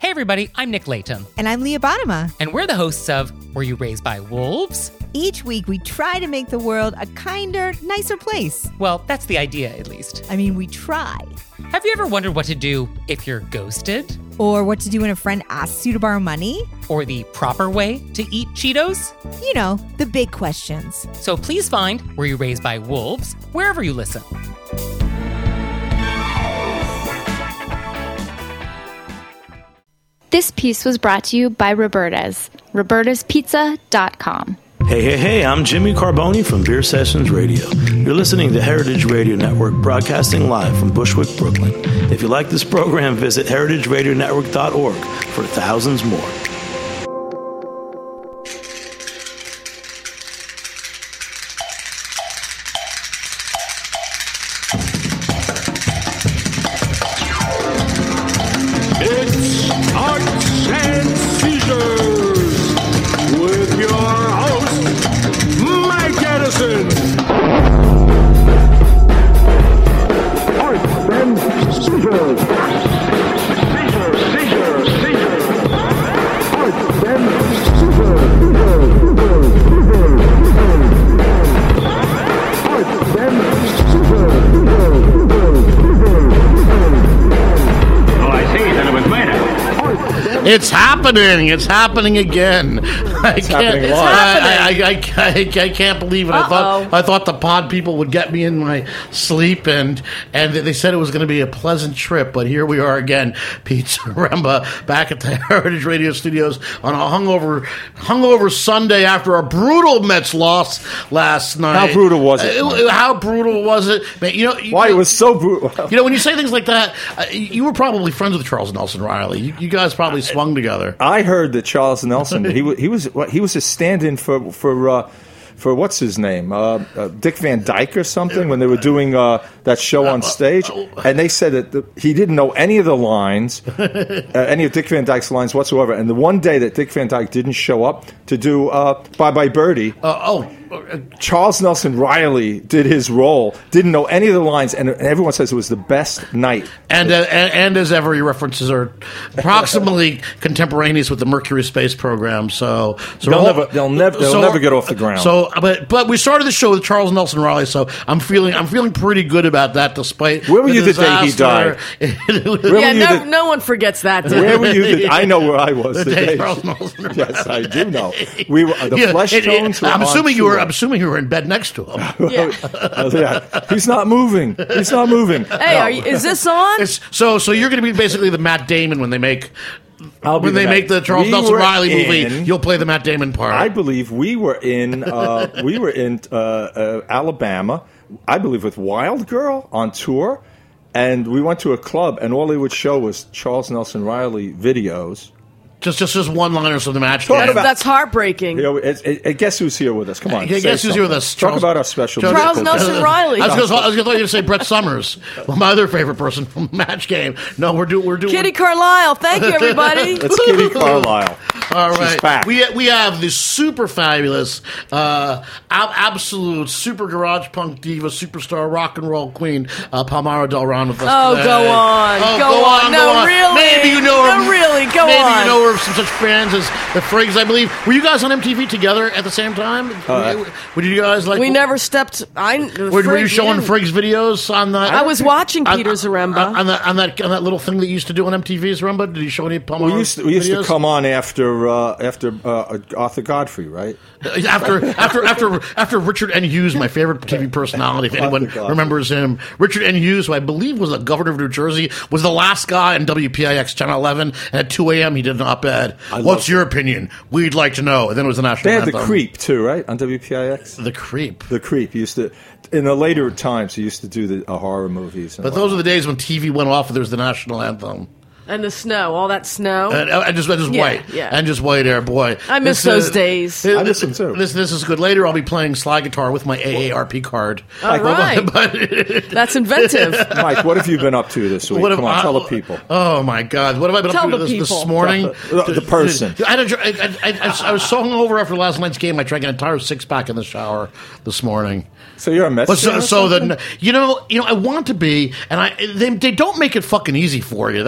Hey everybody, I'm Nick Layton. And I'm Leah Bottima. And we're the hosts of Were You Raised by Wolves? Each week we try to make the world a kinder, nicer place. Well, that's the idea, at least. I mean, we try. Have you ever wondered what to do if you're ghosted? Or what to do when a friend asks you to borrow money? Or the proper way to eat Cheetos? You know, the big questions. So please find Were You Raised by Wolves wherever you listen. This piece was brought to you by Roberta's, robertaspizza.com. Hey, I'm Jimmy Carboni from Beer Sessions Radio. You're listening to Heritage Radio Network, broadcasting live from Bushwick, Brooklyn. If you like this program, visit heritageradionetwork.org for thousands more. It's happening. It's happening again. I can't believe it. I thought the pod people would get me in my sleep, and they said it was going to be a pleasant trip, but here we are again. Pete Zaremba back at the Heritage Radio Studios on a hungover Sunday after a brutal Mets loss last night. How brutal was it? How brutal was it? Man, why it was so brutal? You know, when you say things like that, you were probably friends with Charles Nelson Riley. You guys probably swung together. I heard that Charles Nelson he was a stand-in for what's his name, Dick Van Dyke or something, when they were doing that show on stage, and they said that he didn't know any of the lines, any of Dick Van Dyke's lines whatsoever. And the one day that Dick Van Dyke didn't show up to do Bye Bye Birdie, Charles Nelson Riley did his role, didn't know any of the lines, and everyone says it was the best night. And as ever, your references are approximately contemporaneous with the Mercury space program. So they'll never get off the ground. So, but we started the show with Charles Nelson Riley, so I'm feeling pretty good about that. Despite where were you the day he died? No one forgets that. Where were you? I know where I was the day Charles Nelson Riley. Yes, I do know. We were the flesh tones. I'm assuming you were in bed next to him. Yeah. He's not moving. Hey, is this on? So you're going to be basically the Matt Damon when they make the Charles Nelson Riley movie. You'll play the Matt Damon part. I believe we were in Alabama. I believe with Wild Girl on tour, and we went to a club, and all they would show was Charles Nelson Riley videos. Just one-liners from the match. That's heartbreaking. Guess who's here with us? Come on. Guess who's here with us? Talk about our special. Charles Nelson Riley. I was going to thought you to say Brett Summers. Well, my other favorite person from Match Game. No, we're doing Kitty Carlisle. Thank you, everybody. It's Kitty Carlisle. All right. She's back. We have this super fabulous, absolute super garage punk diva, superstar rock and roll queen, Palmira Del Ron with us today. Go on. No, really. Maybe you know her. No, really. Go on. Maybe you know her from such bands as the Friggs, I believe. Were you guys on MTV together at the same time? Would you guys like? We never stepped. Were you showing Friggs videos on that? I was watching Peter Zaremba on that little thing that you used to do on MTV. Zaremba, did you show any Palmira? We used to come on after Arthur Godfrey, right? After Richard N. Hughes, my favorite TV personality, if anyone remembers him. Richard N. Hughes, who I believe was the governor of New Jersey, was the last guy in WPIX Channel 11. And at 2 a.m. he did an op-ed. What's your opinion? We'd like to know. And then it was the national anthem. They had The Creep, too, right, on WPIX? The Creep. The Creep. He used to, in the later times, he used to do the horror movies. But those are the days when TV went off and there was the national anthem. And the snow, all that snow. And just white. Yeah. And just white air, boy. I miss those days. I miss them too. This is good. Later I'll be playing slide guitar with my AARP card. All right. That's inventive. Mike, what have you been up to this week? Come on, tell the people. Oh, my God. What have I been up to this morning? The person. I was so hungover after last night's game, I drank an entire six-pack in the shower this morning. So you're a Mets fan? So then, I want to be, and they don't make it fucking easy for you, that's for sure.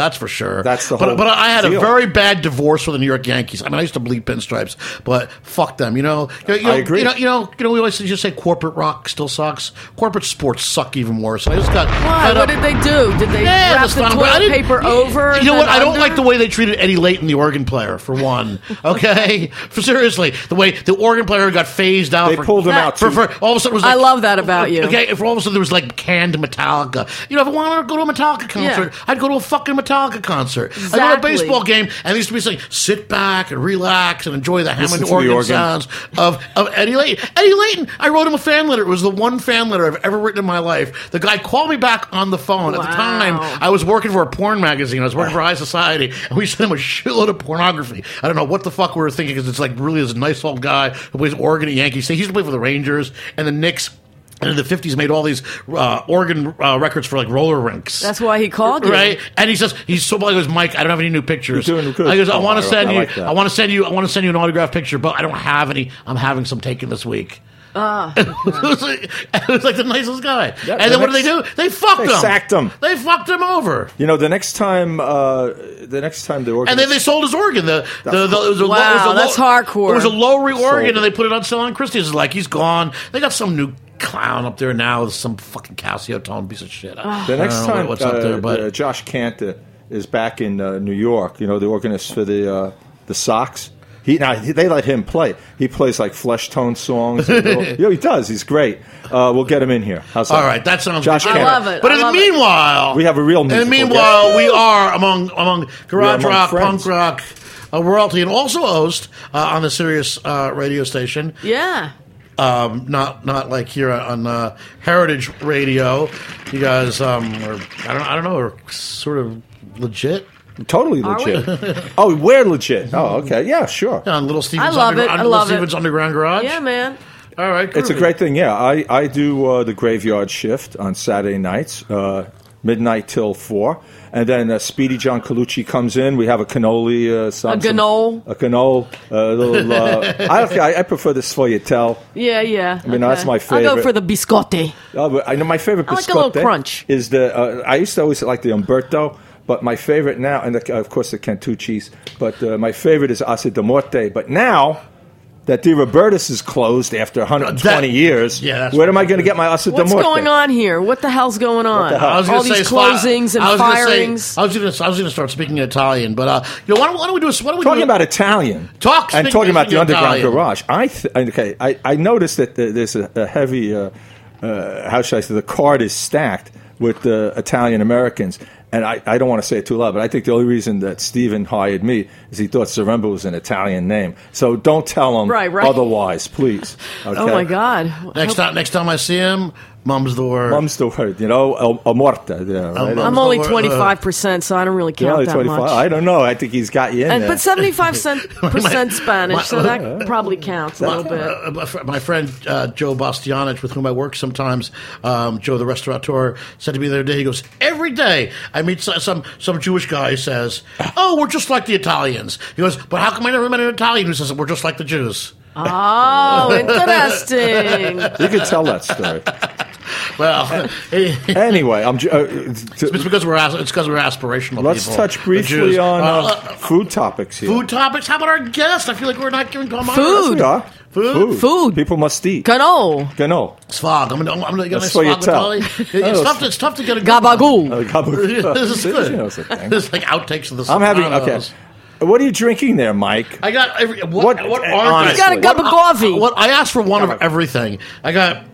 That's the whole But I had a deal. very bad divorce with the New York Yankees. I mean, I used to bleed pinstripes, but fuck them. I agree. We always just say corporate rock still sucks. Corporate sports suck even more. So I just got. Why? fed What up. did they do? Did they Yeah, wrap that's the fine, but I toilet didn't- paper over? You know and what? then I don't under? like the way they treated Eddie Layton, the organ player, for one. Okay, seriously, the way the organ player got phased out. They pulled him out, For too. all of a sudden, it was I like, love that about you. Okay, if all of a sudden there was like canned Metallica. If I wanted to go to a Metallica concert, I'd go to a fucking Metallica concert. I'd go to a Exactly. baseball game, and they used to be saying, "Sit back and relax and enjoy the Listen Hammond to the organ organ. sounds of Eddie Layton." Eddie Layton, I wrote him a fan letter. It was the one fan letter I've ever written in my life. The guy called me back on the phone. At the time, Wow. I was working for a porn magazine. I was working for High Society, and we sent him a shitload of pornography. I don't know what the fuck we were thinking, because it's like really this nice old guy who plays organ at Yankees. He used to play for the Rangers and the Knicks. And in the 50s, made all these organ records for like roller rinks. That's why he called you. Right, and he says he goes, Mike, I don't have any new pictures. You're doing good. I goes, I want to I send you, like that. I want to send you an autographed picture, but I don't have any. I'm having some taken this week. it was like the nicest guy. Yeah, and then what did they do? They fucked They him. sacked him. They fucked him over. The next time the organ. And then they sold his organ. It was a Wow, that's hardcore. It was a Lowry organ, Sold. and they put it on sale on Christie's. It's like, he's gone. They got some new clown up there now with some fucking Casio tone piece of shit. The next I don't know time what's up there, but Josh Cantor is back in New York, the organist for the Sox. They let him play. He plays like flesh tone songs. He does. He's great. We'll get him in here. How's that? all right, that sounds Josh good. Cantor. I love it. But I in the love it. meanwhile, We have a real musical In the meanwhile, we are among garage among rock, friends. punk rock, royalty, and also host on the Sirius radio station. Yeah. Not like here on Heritage Radio. You guys, I don't know, are sort of legit. Totally legit. Oh, we're legit. Oh, okay. Yeah, sure. On Little Steven's, I love it. I love it. Stevens Underground Garage. Yeah, man. All right, It's a groovy. great thing. Yeah, I do the graveyard shift on Saturday nights, midnight till 4. And then Speedy John Colucci comes in. We have a cannoli. A ganole. A canole. A little. I prefer the sfogliatelle. Yeah. I mean, that's my I'll favorite. go for the biscotti. Oh, but I know my favorite I like a little biscotte crunch. is the. I used to always like the Umberto, but my favorite now, and of course the Cantucci's, but my favorite is Assa de Morte. But now that Di Roberta's is closed after 120 years, that's where am I going to get my Assa de What's Morte? going on here? What the hell's going on? the hell? I was All gonna these say closings and firings. I was going to start speaking Italian, but why don't we do? Talking about Italian, Speaking talking about the Underground Italian. Garage. I noticed that there's a heavy, how should I say, the card is stacked with Italian Americans. And I don't want to say it too loud, but I think the only reason that Steven hired me is he thought Zaremba was an Italian name. So don't tell him Right. otherwise, please. Okay? Oh my God! Next time I see him, mum's the word. Mum's the word, a morta. Yeah, right? I'm only 25%, so I don't really You're count only that 25. much. I don't know. I think he's got you in there. But 75% Spanish, so that probably counts a little bit. My friend Joe Bastianich, with whom I work sometimes, Joe the restaurateur, said to me the other day, he goes, every day I meet some Jewish guy who says, oh, we're just like the Italians. He goes, but how come I never met an Italian who says we're just like the Jews? Oh, interesting. You can tell that story. Well, Anyway, it's because we're aspirational. let's people, touch the briefly Jews. on food topics here. Food topics. How about our guest? I feel like we're not giving Tom Food. We are. Food. Food. People must eat. Cano. Gano. Svog. I'm gonna get my That's what you Svog tell. Italian. It's tough to get a good Gabagool. This is good. You know, it's a thing. This is like outtakes of the I'm having. Sopranos. Okay. What are you drinking there, Mike? I got What- what honestly. You got a cup of coffee. What I asked for one of everything. I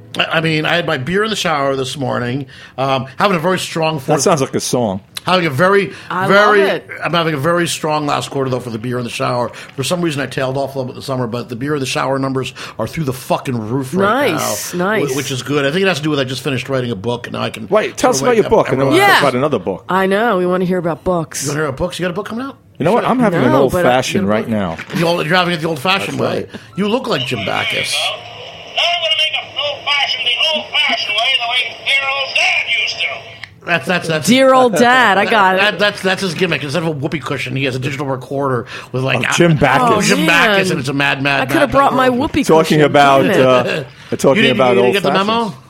had my beer in the shower this morning. Having a very strong. That sounds like a song. Having a very, I very. love it. I'm having a very strong last quarter though for the beer in the shower. For some reason, I tailed off a little bit in the summer, but the beer in the shower numbers are through the fucking roof right Nice, now. nice. Which is good. I think it has to do with I just finished writing a book, and now I can. Wait, tell us about your book, and then we'll Yeah. talk about another book. I know. We want to hear about books. You want to hear about books? You got a book coming out? You know what? I'm having an No, old but fashioned you know right now. You're having it the old-fashioned way. That's right. You look like Jim Backus. Now I'm going to make a old-fashioned the old-fashioned way, the way dear old Dad used to. That's Dear old dad. I got it. That's his gimmick. Instead of a whoopee cushion, he has a digital recorder with like Jim Backus. Oh, Jim man. Backus, and it's a mad. I could have brought my whoopee Talking cushion. about Damn it. talking You about didn't old get the memo? fashions.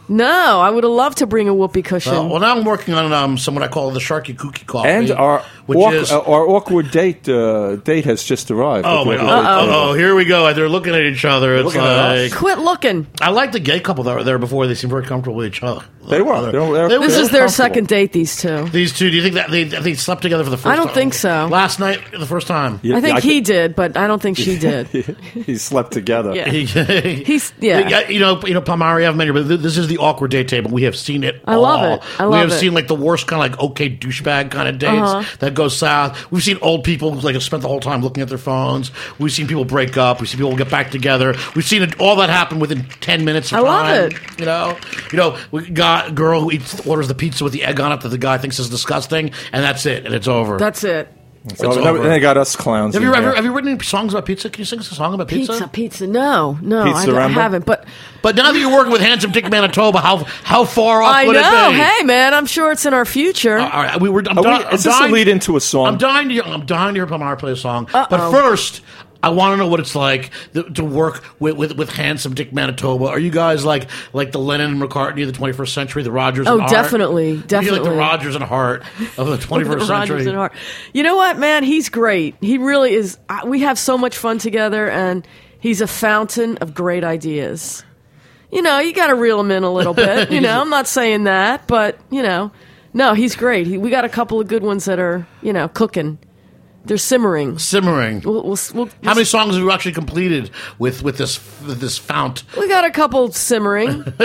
No, I would have loved to bring a whoopee cushion. Well, now I'm working on what I call the Sharky Kooky Coffee. And our awkward date has just arrived. Oh, my God. Here we go. They're looking at each other. It's like... Quit looking. I like the gay couple that were there before. They seem very comfortable with each other. They were. This is their second date, these two. These two, do you think that they slept together for the first time? I don't think so. Last night, the first time? I think he did, but I don't think she did. He slept together. Yeah. He's You know, Palmari, I've mentioned, but this is the awkward date table. We have seen it. I love it. We have seen like the worst kind of like okay douchebag kind of dates that go south. We've seen old people who like have spent the whole time looking at their phones. We've seen people break up. We've seen people get back together. We've seen all that happen within 10 minutes of time. I love it. You know, we got a girl who orders the pizza with the egg on it that the guy thinks is disgusting, and that's it, and it's over. That's it. Then they got us clowns. Have you written any songs about pizza? Can you sing us a song about pizza? Pizza. No, Pizza I haven't. But now that you're working with Handsome Dick Manitoba, how far off would it be? I know. Hey, man, I'm sure it's in our future. All right, is this a lead into a song? I'm dying to hear Palmar play a song. But first, I want to know what it's like to work with Handsome Dick Manitoba. Are you guys like the Lennon and McCartney of the 21st century, the Rodgers and Hart? Definitely. You're like the Rodgers and Hart of the 21st century. Rodgers and Hart. You know what, man? He's great. He really is. We have so much fun together, and he's a fountain of great ideas. You know, you got to reel him in a little bit. You know, I'm not saying that, but, you know, no, he's great. We got a couple of good ones that are, you know, cooking. They're simmering. We'll How many songs have you actually completed with this fount? We got a couple simmering. with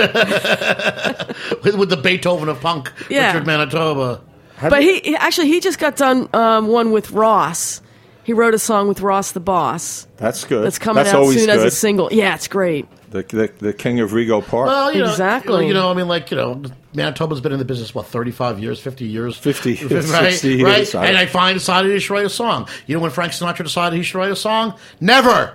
the Beethoven of punk, Richard Manitoba. But he just got done one with Ross. He wrote a song with Ross the Boss. That's good. That's coming out soon as a single. Yeah, it's great. The King of Rego Park. Well, exactly. I mean, Manitoba's been in the business, 35 years, 50 years? 50, right? 60 years. Right? And I finally decided he should write a song. You know when Frank Sinatra decided he should write a song? Never!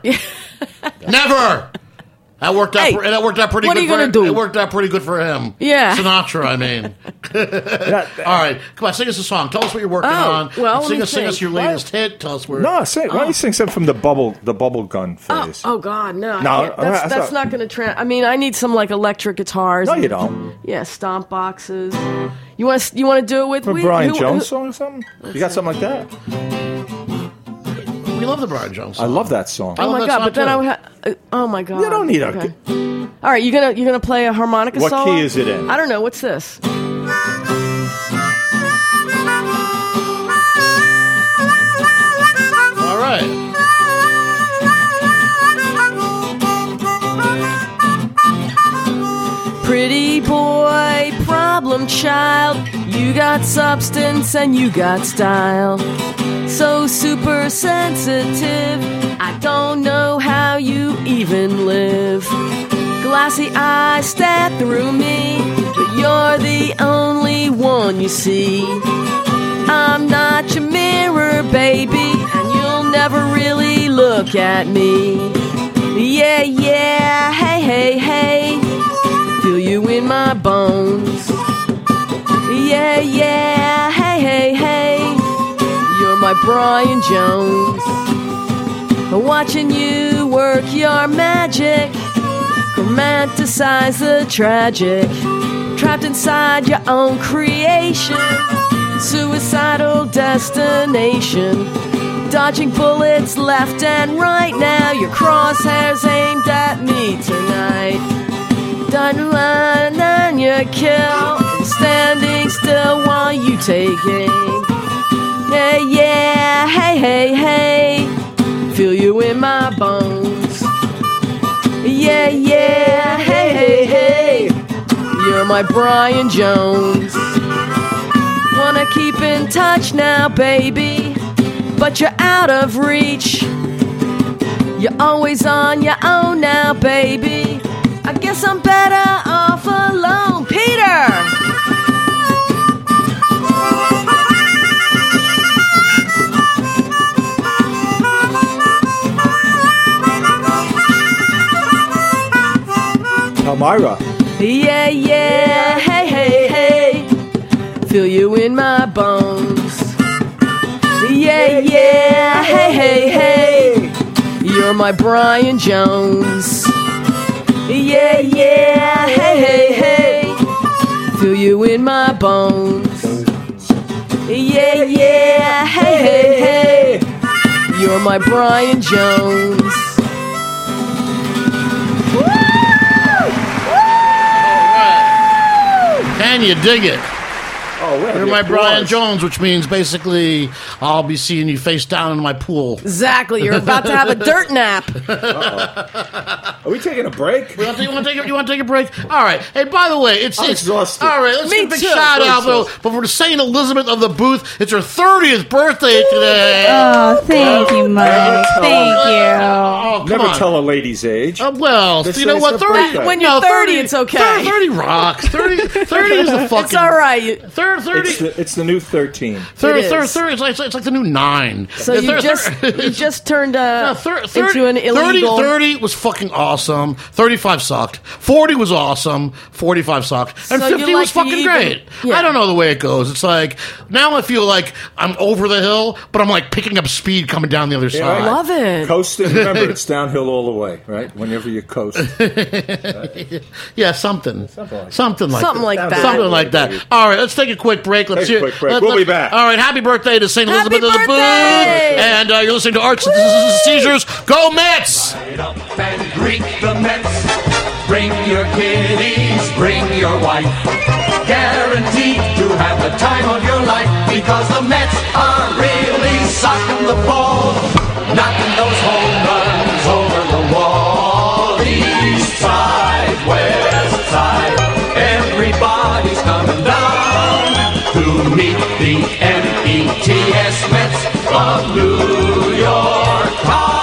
Never! That worked out. That worked out pretty good. What are you going to do? It worked out pretty good for him. Yeah, Sinatra. I mean, all right. Come on, sing us a song. Tell us what you're working on. Well, sing us your latest hit. Tell us where. No, why don't you sing something from the bubble gun phase? Oh God, no. That's not going to. I mean, I need some like electric guitars. No, you don't. Yeah, stomp boxes. You want to do it with a Brian Jones song or something? You got something like that? We love the Brian Jones song. I love that song. Oh my God! But then I would oh my God! You don't need a. All right, you're gonna play a harmonica solo? What key is it in? I don't know. What's this? All right. Pretty boy, problem child. You got substance and you got style. So super sensitive, I don't know how you even live. Glassy eyes stare through me, but you're the only one you see. I'm not your mirror, baby, and you'll never really look at me. Yeah, yeah, hey, hey, hey, feel you in my bones. Yeah, yeah, hey, hey, hey, you're my Brian Jones. Watching you work your magic, romanticize the tragic, trapped inside your own creation, suicidal destination, dodging bullets left and right. Now your crosshairs aimed at me tonight. Done run on your kill, standing still while you take aim. Yeah, yeah, hey, hey, hey, feel you in my bones. Yeah, yeah, hey, hey, hey, you're my Brian Jones. Wanna keep in touch now, baby, but you're out of reach. You're always on your own now, baby. I guess I'm better off alone. Peter! Palmyra. Yeah, yeah, hey, hey, hey, feel you in my bones. Yeah, yeah, hey, hey, hey, you're my Brian Jones. Yeah, yeah, hey, hey, hey, feel you in my bones. Yeah, yeah, hey, hey, hey. You're my Brian Jones. Can you dig it? Oh, You're my Brian Jones, which means basically I'll be seeing you face down in my pool. Exactly. You're about to have a dirt nap. Are we taking a break? You want to take a break? All right. Hey, by the way, it's exhausted. All right, let's Me give a big too. shout out though. But for St. Elizabeth of the Booth, it's her 30th birthday today. Oh, thank you, Mike. Thank you. Oh, come Never on. tell a lady's age. Well, Just you know say what? it's her 30. birthday. When you're 30, it's okay. 30 rocks. 30 is the fucking. It's all right. 30. It's the new 13. It is. 30 it's like the new 9. So you just turned into an illegal. 30 was fucking awesome. 35 sucked. 40 was awesome. 45 sucked. And So you 50 like was fucking the great. Yeah. I don't know the way it goes. It's like, now I feel like I'm over the hill, but I'm like picking up speed coming down the other side. right. Love it. Coasting, remember, it's downhill all the way, right? Whenever you coast. Yeah, something like that. Something like that. All right, let's take a quick break. Let's Take a quick break. We'll be back. All right, happy birthday to St. Happy Elizabeth of the Booth. birthday! And you're listening to Arts and Seizures. Go Mets! Get up and greet the Mets. Bring your kiddies, bring your wife. Guaranteed to have the time of your life, because the Mets are really socking the ball, knocking those home runs over the wall. East side, west side, everybody's coming down to meet the METS Mets of New York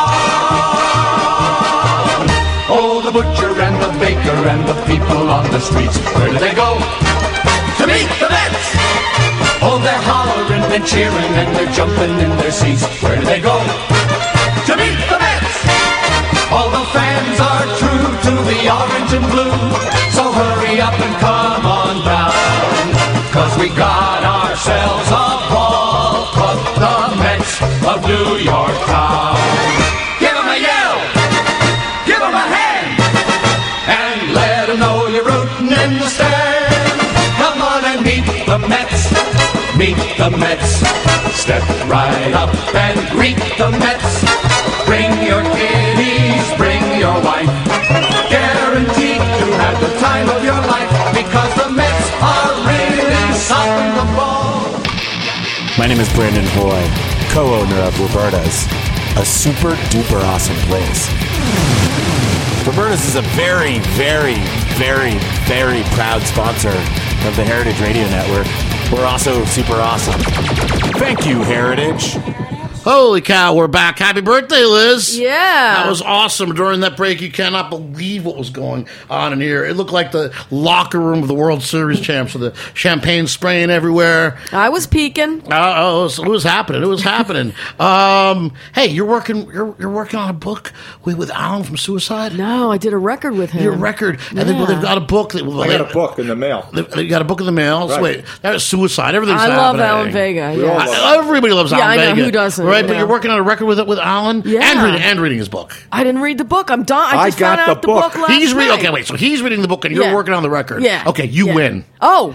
town. Oh, the butcher and the baker and the people on the streets, where do they go? To meet the Mets! Oh, they're hollering and cheering and they're jumping in their seats. Where do they go? To meet the Mets! All the fans are true to the orange and blue, so hurry up and come on down, 'cause we got ourselves a ball club, the Mets of New York town. Give 'em a yell, give 'em a hand, and let 'em know you're rooting in the stand. Come on and meet the Mets, meet the Mets. Step right up and greet the Mets. Bring your kiddies, bring your wife. Guaranteed to have the time of your life, because the Mets are really socking the ball. My name is Brandon Hoy, co-owner of Roberta's, a super duper awesome place. Roberta's is a very, very, very, very proud sponsor of the Heritage Radio Network. We're also super awesome. Thank you, Heritage. Holy cow, we're back. Happy birthday, Liz. Yeah. That was awesome. During that break, you cannot believe what was going on in here. It looked like the locker room of the World Series champs with the champagne spraying everywhere. I was peeking. So it was happening. It was happening. Hey, you're working on a book with Alan from Suicide? No, I did a record with him. Your record. And they've got a book. I got a book in the mail. They got a book in the mail. So Right. wait, that was Suicide. Everything's I love happening. Alan Vega. We all Yes. love Everybody loves Yeah, Alan I know. Vega. Who doesn't, Right, you but know? you're working on a record with Alan Yeah. and reading his book. I didn't read the book. I'm done. I just got found the out the book. book last He's reading. night. Okay, wait. So he's reading the book, and you're Yeah. working on the record. Yeah. Okay, you Yeah. win. Oh.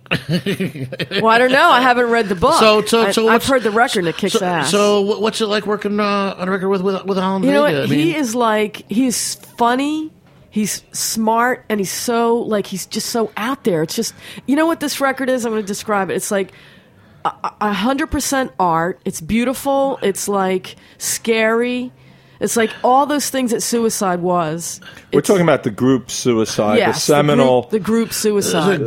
Well, I don't know. I haven't read the book. I've what's- heard the record and it kicks ass. So what's it like working on a record with Alan You know Vega? what? He is like, he's funny, he's smart, and he's he's just so out there. It's just, you know what this record is? I'm going to describe it. It's like 100% art. It's beautiful. It's like scary. It's like all those things that Suicide was. We're talking about the group Suicide, Yes, the seminal the group Suicide.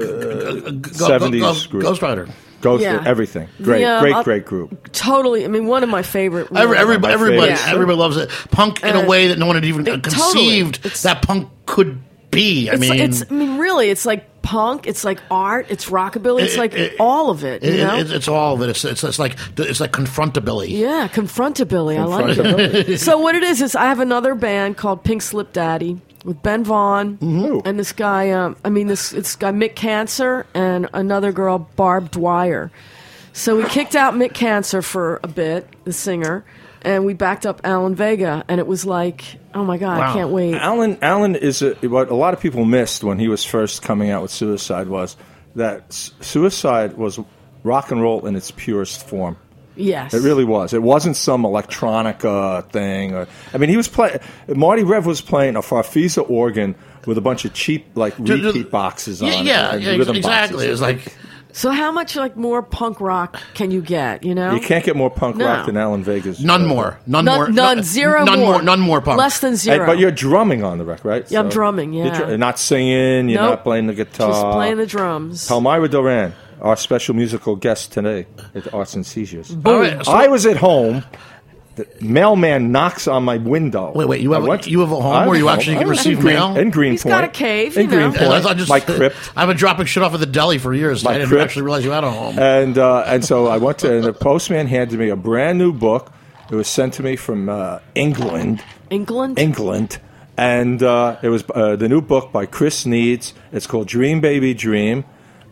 70s group. Ghost Rider. Yeah. Everything. Great, great group. Totally. I mean, one of my favorite. Everybody Yeah. loves it. Punk in a way that no one had even conceived totally. that punk could be. I mean, really, it's like punk. It's like art. It's rockabilly. It's like all of it. You know? It's all of it. It's like confrontabilly. Yeah, confrontabilly. I like it. So what it is I have another band called Pink Slip Daddy with Ben Vaughn and this guy. This guy Mick Cancer and another girl Barb Dwyer. So we kicked out Mick Cancer for a bit, the singer, and we backed up Alan Vega, and it was like, oh my God, Wow. I can't wait. Alan is what a lot of people missed when he was first coming out with Suicide was that suicide was rock and roll in its purest form. Yes. It really was. It wasn't some electronica thing. He was playing. Marty Rev was playing a Farfisa organ with a bunch of cheap repeat boxes on it. Yeah, rhythm exactly. boxes. It was like. So how much more punk rock can you get? You can't get more punk rock than Alan Vega's. None more. None more. None more punk. Less than zero. But you're drumming on the record, right? Yeah, I'm drumming. Yeah. You're not singing. You're not playing the guitar. Just playing the drums. Palmyra Duran, our special musical guest today at Arts and Seizures. Right, I was at home. The mailman knocks on my window. Wait. You have a home where you actually can receive mail? In Greenpoint. He's got a cave. In Greenpoint. My crypt. I've been dropping shit off at the deli for years. I didn't actually realize you had a home. And so I went to, and the postman handed me a brand new book. It was sent to me from England. England? England. And it was the new book by Chris Needs. It's called Dream Baby Dream.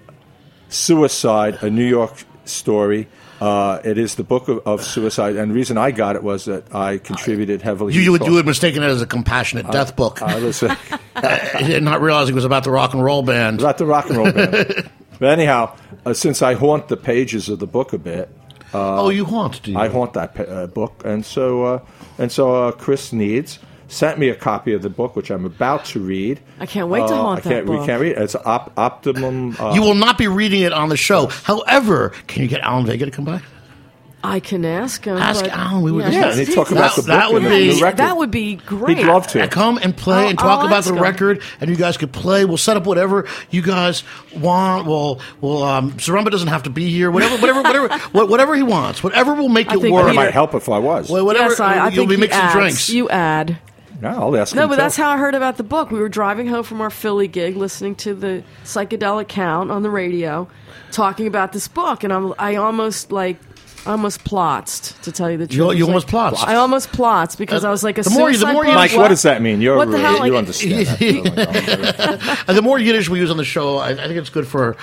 Suicide, a New York story. It is the book of suicide, and the reason I got it was that I contributed heavily. You had mistaken it as a compassionate death book. I was not realizing it was about the rock and roll band. About the rock and roll band. But anyhow, since I haunt the pages of the book a bit. You haunt? Do you? I haunt that book, and so Chris Needs sent me a copy of the book, which I'm about to read. I can't wait to haunt that book. We can't read it. It's Optimum. You will not be reading it on the show. However, can you get Alan Vega to come by? I can ask him. Ask Alan. We would and talk about the book. That would be great. He'd love to come and play and talk about the record, and you guys could play. We'll set up whatever you guys want. Zarumba doesn't have to be here. Whatever he wants. Whatever will make it work. It might help if I was. Yes, I you'll be mixing drinks. You add. No, I'll ask him. No, but that's how I heard about the book. We were driving home from our Philly gig, listening to the Psychedelic Count on the radio, talking about this book, and I almost plotzed, to tell you the truth. You almost plotzed? I almost plotzed because I was like, the more Mike, what does that mean? What the hell? You understand that. And the more Yiddish we use on the show, I think it's good for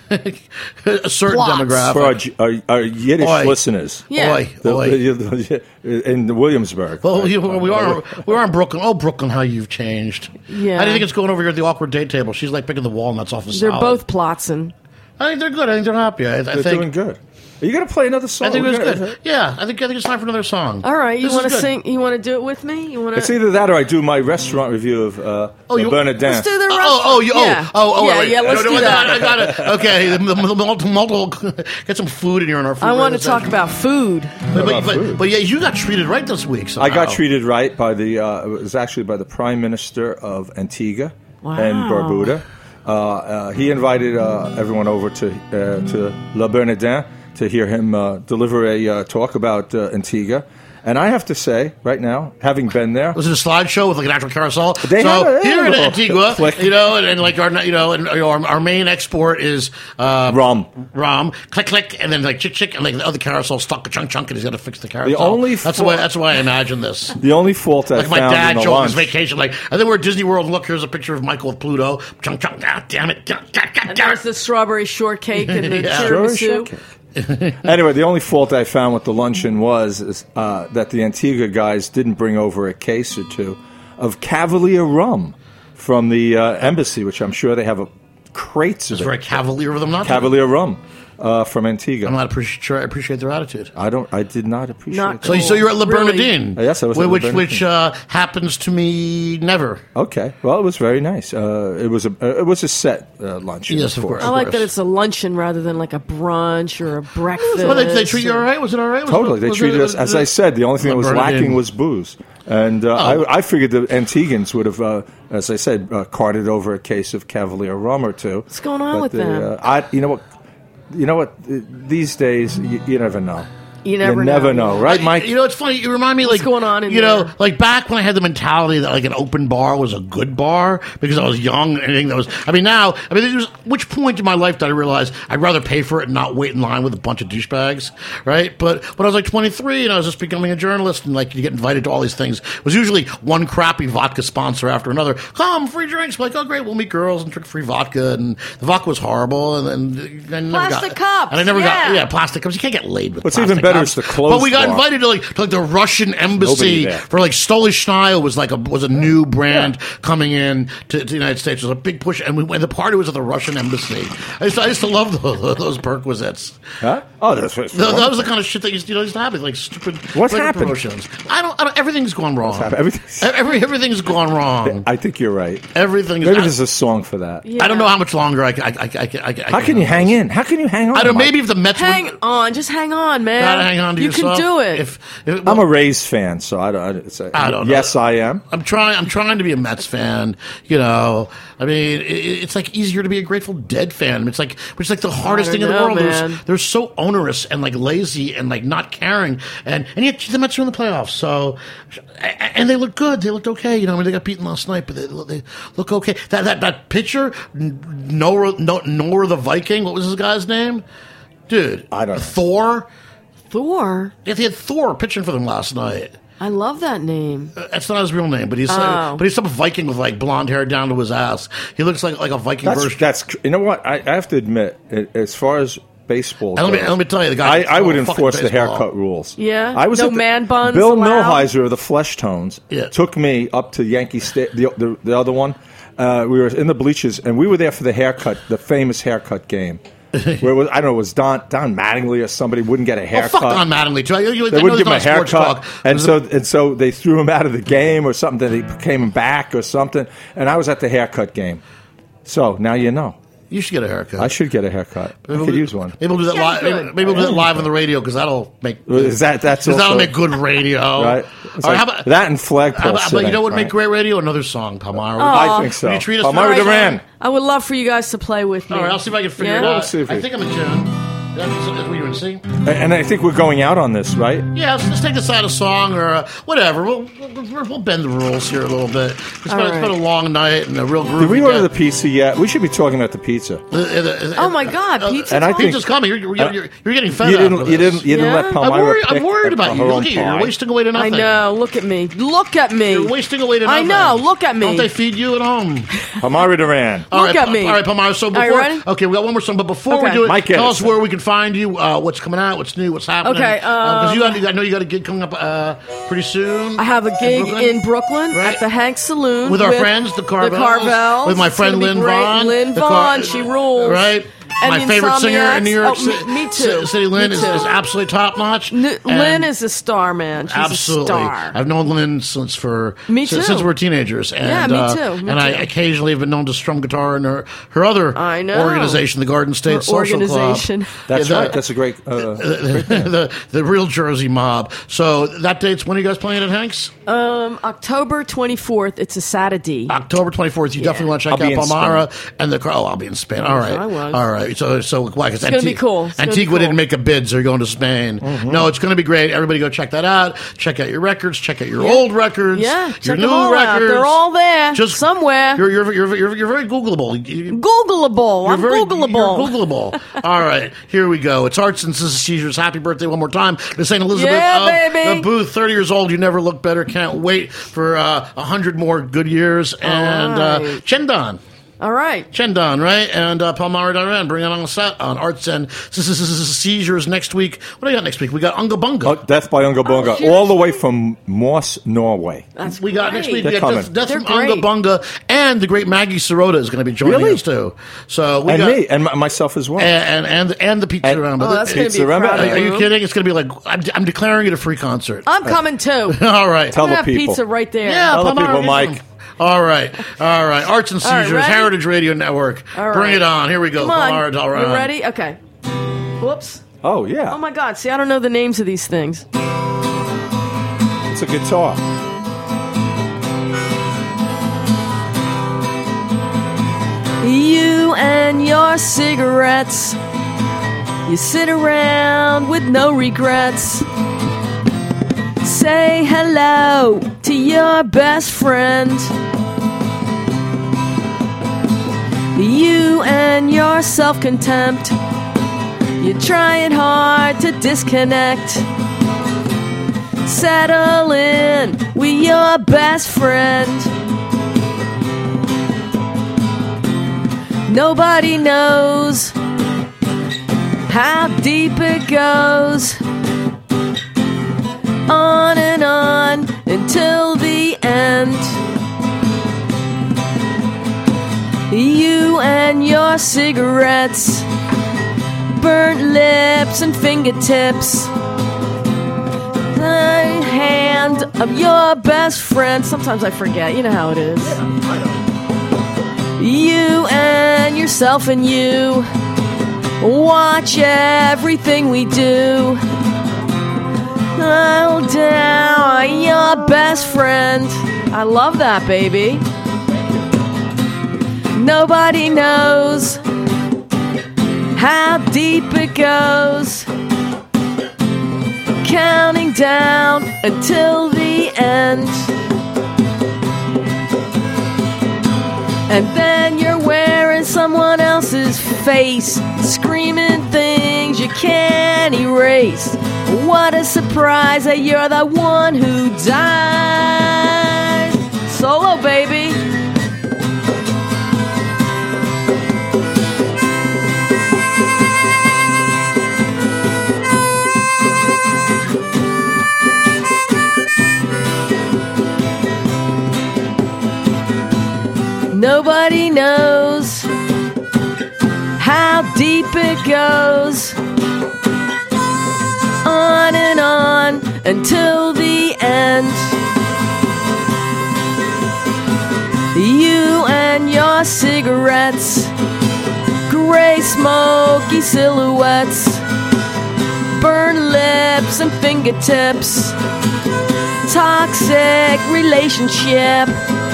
a certain demographic. For our Yiddish listeners. Yeah. In Williamsburg. Well, we are in Brooklyn. Oh, Brooklyn, how you've changed. Yeah. How do you think it's going over here at the awkward date table? She's like picking the walnuts off the salad. They're both plotzing. I think they're good. I think they're happy. They're doing good. Are you going to play another song? I think it's good. Yeah, I think it's time for another song. All right, you want to sing? You want to do it with me? You want to? It's either that or I do my restaurant review of Bernadette. Let's do the restaurant. Let's do that. I got it. Okay, multiple. Get some food in here in our food. I want to talk about food. But yeah, you got treated right this week. Somehow. I got treated right by it was actually by the Prime Minister of Antigua and Barbuda. He invited everyone over to La Bernadette to hear him deliver a talk about Antigua. And I have to say, right now, having been there, was it a slideshow with like an actual carousel? Here in Antigua, our main export is rum. Click, click, and then like chick, and like the other carousel stuck a chunk, and he's got to fix the carousel. That's the way I imagine this. The only fault I found my dad in the showing lunch, his vacation. Like I think we're at Disney World. Look, here's a picture of Michael with Pluto. Chunk, God damn it! And there's the strawberry shortcake and the tiramisu. Anyway, the only fault I found with the luncheon was that the Antigua guys didn't bring over a case or two of Cavalier rum from the embassy, which I'm sure they have crates of. It's very Cavalier of them, not Cavalier rum from Antigua. I'm not sure I appreciate their attitude. I did not appreciate. Cool. So you're at La Bernardine. Yes, I was. Which happens to me never. Okay, well, it was very nice. It was a set luncheon. Yes, of course. I like that it's a luncheon rather than like a brunch or a breakfast. Well, they treat you all right? Was it all right? Totally, they treated us. As I said, the only thing that was lacking was booze. And I figured the Antiguans would have, as I said, carted over a case of Cavalier rum or two. What's going on with them? You know what? These days, you never know. You never know, right, Mike? You know, it's funny. You remind me, what's going on in there? Like back when I had the mentality that like an open bar was a good bar because I was young. Anything that was, which point in my life did I realize I'd rather pay for it and not wait in line with a bunch of douchebags, right? But when I was like 23 and I was just becoming a journalist and like you get invited to all these things, it was usually one crappy vodka sponsor after another. Come, free drinks. I'm like, oh great, we'll meet girls and drink free vodka. And the vodka was horrible. And I never plastic cups. And I never got plastic cups. You can't get laid with What's plastic even better Confederates, the clothes But we got bar. invited to like the Russian embassy Nobody there. for like Stolichnaya was a new brand coming in to the United States. It was a big push, and the party was at the Russian embassy. I used to love those Perquisites. Huh? Oh, that was the kind of shit that used to happen, like stupid. What's flavor happened? Promotions. I don't. Everything's gone wrong. Everything's gone wrong. I think you're right. Everything's. Maybe there's a song for that. I don't know how much longer I How can you hang in? How can you hang on? I don't know. Mike? Maybe if the Mets Hang on, just hang on, man. gotta hang on to you yourself. can do it. If I'm a Rays fan, so I don't know. Yes, I am. I'm trying to be a Mets fan. You know, I mean, it's like easier to be a Grateful Dead fan. It's like the hardest thing in the world. Man. They're so onerous and like lazy and like not caring. And yet the Mets are in the playoffs. So, and they look good. They looked okay. You know, I mean, they got beaten last night, but they look okay. That pitcher, Nora the Viking. What was his guy's name? Dude, I don't know. Thor? Yeah, they had Thor pitching for them last night. I love that name. That's not his real name, but he's some Viking with like blonde hair down to his ass. He looks like a Viking version. That's you know what I have to admit, as far as baseball goes, let me tell you, the guy. I would enforce the haircut rules. Yeah, I was no at man buns. Bill allowed? Millhiser of the Flesh Tones took me up to Yankee State, the other one. We were in the bleachers, and we were there for the famous haircut game. Where it was, I don't know, it was Don Mattingly or somebody wouldn't get a haircut. Oh, fuck Don Mattingly too. They wouldn't give him a haircut, and so they threw him out of the game or something. They came back or something, and I was at the haircut game. So now you know. You should get a haircut. I should get a haircut. I could use one. Maybe we'll do that live. Maybe we'll do that live on the radio because that'll make. That'll make good radio, right? Right, how about that and flagpole? But you know what would make great radio? Another song, Palmyra. I think so. Would you treat us Palmyra Duran. I would love for you guys to play with me. All right, I'll see if I can figure it out. I think I'm in tune. That's what you would see. And I think we're going out on this, right? Yeah, let's take this out a song or whatever. We'll bend the rules here a little bit. It's been a long night and a real groove. Did we order the pizza yet? We should be talking about the pizza. Oh my God, pizza! And I think pizza's coming. You're getting fed you up. You didn't let Palmyra. I'm worried about you. Look at you. You're wasting away to nothing. I know. Look at me. Look at me. You're wasting away to nothing. I know. Look at me. Don't they feed you at home? Palmyra Duran. Look at me. All right, Palmyra. So before, are you ready? Okay, we got one more song. But before we do it, Mike tell us where we can find you. What's coming out? What's new? What's happening? Okay, because I know you got a gig coming up pretty soon. I have a gig in Brooklyn right? at the Hank Saloon with our friends, the Carvels. With my friend Lynn Vaughn. Lynn Vaughn, she rules. Right. And my favorite singer in New York me too. City, Lynn, is absolutely top notch. Lynn is a star, man. She's absolutely. a star. I've known Lynn since we're teenagers. And, yeah, me too. I occasionally have been known to strum guitar in her other organization, the Garden State Social Club. That's right. That's a great. The real Jersey mob. So that date's when are you guys playing at Hank's? October 24th. It's a Saturday. October 24th. You definitely want to check out Palmyra and the. Oh, I'll be in Spain. All right. I was. All right. So why? Because it's going to be cool. Antigua didn't make a bid, so you're going to Spain. Mm-hmm. No, it's going to be great. Everybody go check that out. Check out your records. Check out your old records. Yeah, your new records. They're all there. Just somewhere. You're very Googleable. Googleable. I'm Googleable. You're Googleable. All right, here we go. It's Arts and Seizures. Happy birthday one more time to St. Elizabeth of baby. the Booth. 30 years old. You never look better. Can't wait for 100 more good years. And Chendan. All right. Chendan, right? And Palmyra Duran, bring it on the set on Arts and Seizures next week. What do you got next week? We got Unga Bunga. Death by Unga Bunga, all the way from Moss, Norway. That's we got great. next week. We got Death from Unga Bunga, and the great Maggie Sirota is going to be joining us too. So we got, me and myself as well, and the Pizza Ramba. That's going to be a crowd. Are you kidding? It's going to be like I'm declaring it a free concert. I'm coming too. All right, tell the have people. Pizza right there. Yeah, tell the people, Mike. All right. Arts and Seizures, Heritage Radio Network. Right. Bring it on. Here we go. Come on. You ready? Okay. Whoops. Oh, yeah. Oh, my God. See, I don't know the names of these things. It's a guitar. You and your cigarettes. You sit around with no regrets. Say hello to your best friend. You and your self-contempt. You're trying hard to disconnect. Settle in with your best friend. Nobody knows how deep it goes. on and on until the end. You and your cigarettes, burnt lips and fingertips, the hand of your best friend. Sometimes I forget, you know how it is. Yeah, I know. You and yourself and you watch everything we do. Oh, down your best friend. I love that, baby. Nobody knows how deep it goes, counting down until the end. And then you're wearing someone else's face, screaming things you can't erase. What a surprise that you're the one who died. Solo, baby. Nobody knows how deep it goes, on and on until the end. You and your cigarettes, gray smoky silhouettes, burned lips and fingertips, toxic relationship.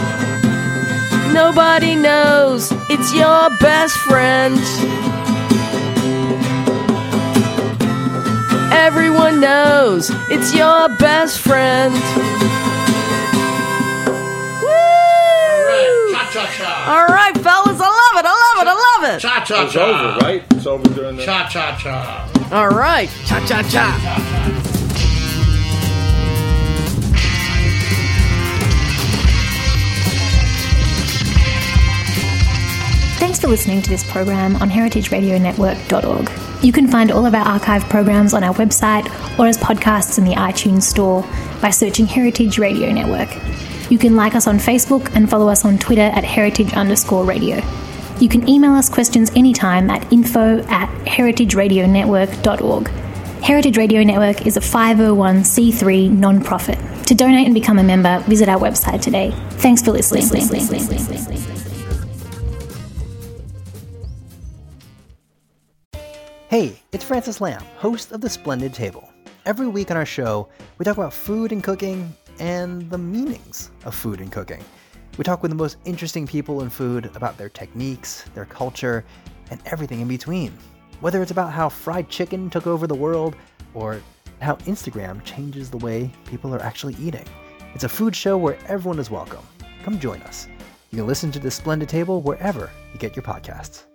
Nobody knows it's your best friend. Everyone knows it's your best friend. Woo! Cha-cha-cha. All right, fellas, I love it, I love it, I love it. Cha-cha-cha. It's over, right? It's over during the... Cha-cha-cha. All right, cha-cha-cha. Thanks for listening to this program on heritageradionetwork.org. You can find all of our archive programs on our website or as podcasts in the iTunes store by searching Heritage Radio Network. You can like us on Facebook and follow us on Twitter at heritage_radio. You can email us questions anytime at info@heritageradionetwork.org. Heritage Radio Network is a 501c3 non-profit. To donate and become a member, visit our website today. Thanks for listening. Hey, it's Francis Lamb, host of The Splendid Table. Every week on our show, we talk about food and cooking and the meanings of food and cooking. We talk with the most interesting people in food about their techniques, their culture, and everything in between. Whether it's about how fried chicken took over the world or how Instagram changes the way people are actually eating. It's a food show where everyone is welcome. Come join us. You can listen to The Splendid Table wherever you get your podcasts.